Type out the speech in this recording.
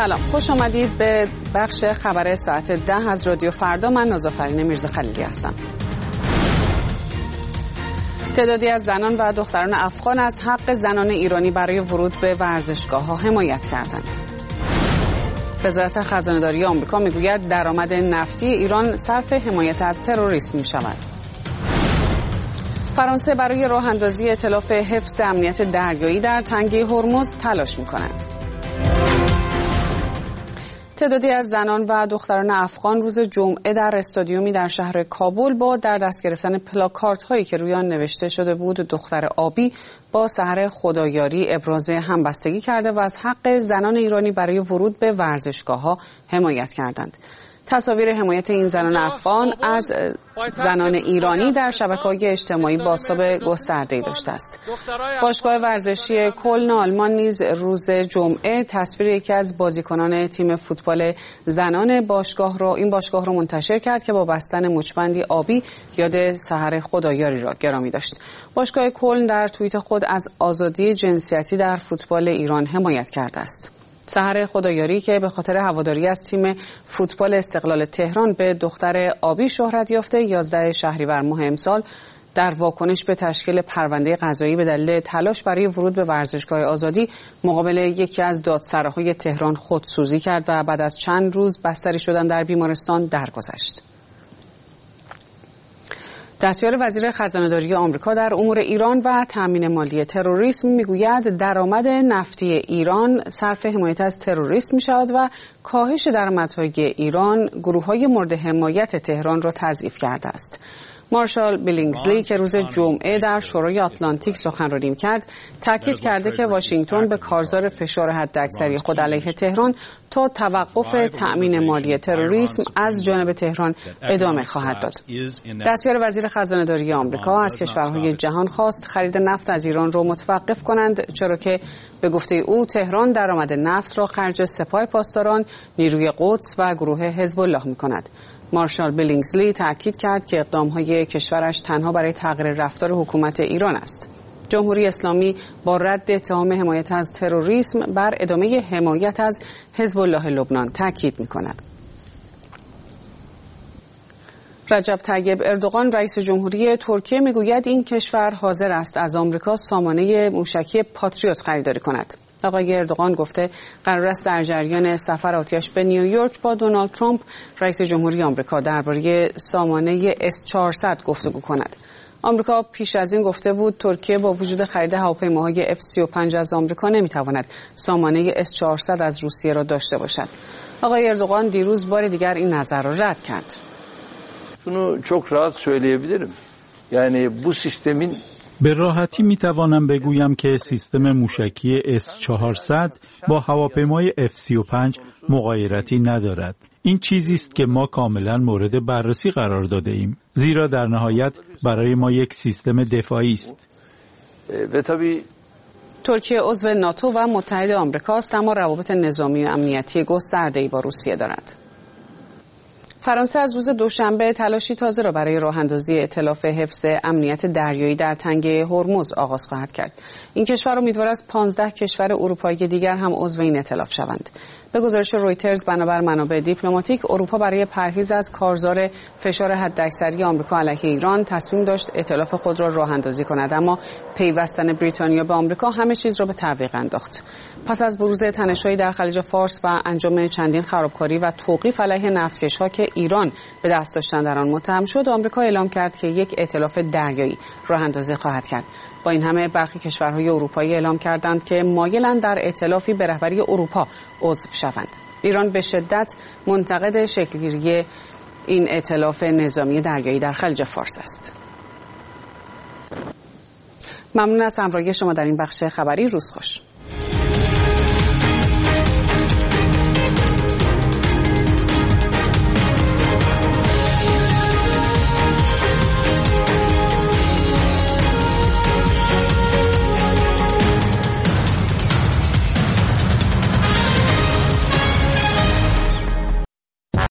سلام، خوش آمدید به بخش خبر ساعت 10 از رادیو فردا. من نازافرین میرزا خلیلی هستم. تعدادی از زنان و دختران افغان از حق زنان ایرانی برای ورود به ورزشگاه‌ها حمایت کردند. وزارت خزانه‌داری آمریکا میگوید درآمد نفتی ایران صرف حمایت از تروریسم می‌شود. فرانسه برای راه اندازی ائتلاف حفظ امنیت دریایی در تنگه هرمز تلاش می‌کند. تعدادی از زنان و دختران افغان روز جمعه در استادیومی در شهر کابل با در دست گرفتن پلاکارت هایی که روی آن نوشته شده بود دختر آبی با سحر خدایاری ابراز همبستگی کرده و از حق زنان ایرانی برای ورود به ورزشگاه‌ها حمایت کردند. تصاویر حمایت این زنان افغان از زنان ایرانی در شبکه‌های اجتماعی بازتاب گسترده‌ای داشته است. باشگاه ورزشی کلن آلمان نیز روز جمعه تصویر یکی از بازیکنان تیم فوتبال زنان این باشگاه را منتشر کرد که با بستن مچبندی آبی یاد سحر خدایاری را گرامی داشت. باشگاه کلن در توییت خود از آزادی جنسیتی در فوتبال ایران حمایت کرده است. سحر خدایاری که به خاطر هواداری از تیم فوتبال استقلال تهران به دختر آبی شهرت یافته 11 شهریور ماه امسال در واکنش به تشکیل پرونده قضایی به دلیل تلاش برای ورود به ورزشگاه آزادی مقابل یکی از دادسراهای تهران خودسوزی کرد و بعد از چند روز بستری شدن در بیمارستان درگذشت. دستیار وزیر خزانه‌داری آمریکا در امور ایران و تامین مالی تروریسم میگوید درآمد نفتی ایران صرف حمایت از تروریسم می‌شود و کاهش درآمدهای ایران گروه‌های مورد حمایت تهران را تضعیف کرده است. مارشال بیلینگزلی که روز جمعه در شورای آتلانتیک سخنرانی کرد، تاکید کرده که واشنگتن به کارزار فشار حداکثری خود علیه تهران تا توقف تأمین مالی تروریسم از جانب تهران ادامه خواهد داد. دستیار وزیر خزانه‌داری آمریکا از کشورهای جهان خواست خرید نفت از ایران را متوقف کنند، چرا که به گفته او تهران درآمد نفت را خرج سپاه پاسداران، نیروی قدس و گروه حزب الله می‌کند. مارشال بیلینگزلی تأکید کرد که اقدام‌های کشورش تنها برای تغییر رفتار حکومت ایران است. جمهوری اسلامی با رد اتهام حمایت از تروریسم بر ادامه حمایت از حزب الله لبنان تأکید می‌کند. رجب طیب اردوغان رئیس جمهوری ترکیه میگوید این کشور حاضر است از آمریکا سامانه موشکی پاتریوت خریداری کند. آقای اردوغان گفته قرار است در جریان سفر آتش به نیویورک با دونالد ترامپ رئیس جمهوری آمریکا درباره سامانه S-400 گفتگو کند. آمریکا پیش از این گفته بود ترکیه با وجود خرید هواپیماهای F-35 از آمریکا نمیتواند سامانه S-400 از روسیه را داشته باشد. آقای اردوغان دیروز بار دیگر این نظر را رد کرد. Bunu çok rahat söyleyebilirim. Yani bu sistemin به راحتی میتوانم بگویم که سیستم موشکی S-400 با هواپیمای F-35 مغایرتی ندارد. این چیزی است که ما کاملا مورد بررسی قرار داده ایم. زیرا در نهایت برای ما یک سیستم دفاعی است. ترکیه عضو ناتو و متحد آمریکاست اما روابط نظامی و امنیتی گسترده‌ای با روسیه دارد. فرانسه از روز دوشنبه تلاشی تازه را برای راه اندازی ائتلاف حفظ امنیت دریایی در تنگه هرمز آغاز خواهد کرد. این کشور امیدوار است 15 کشور اروپایی دیگر هم عضو این ائتلاف شوند. به گزارش رویترز بنابر منابع دیپلماتیک، اروپا برای پرهیز از کارزار فشار حداکثری آمریکا علیه ایران تصمیم داشت ائتلاف خود را راه اندازی کند، اما پیوستن بریتانیا به آمریکا همه چیز را به تعویق انداخت. پس از بروز تنش‌هایی در خلیج فارس و انجام چندین خرابکاری و توقیف علیه نفتکش‌ها که ایران به دست داشتن در آن متهم شد، آمریکا اعلام کرد که یک ائتلاف دریایی راه اندازی خواهد کرد. با این همه برخی کشورهای اروپایی اعلام کردند که مایلند در ائتلافی به رهبری اروپا عضو شوند. ایران به شدت منتقد شکلگیری این ائتلاف نظامی دریایی در خلیج فارس است. ممنون از همراهی شما در این بخش خبری. روز خوش.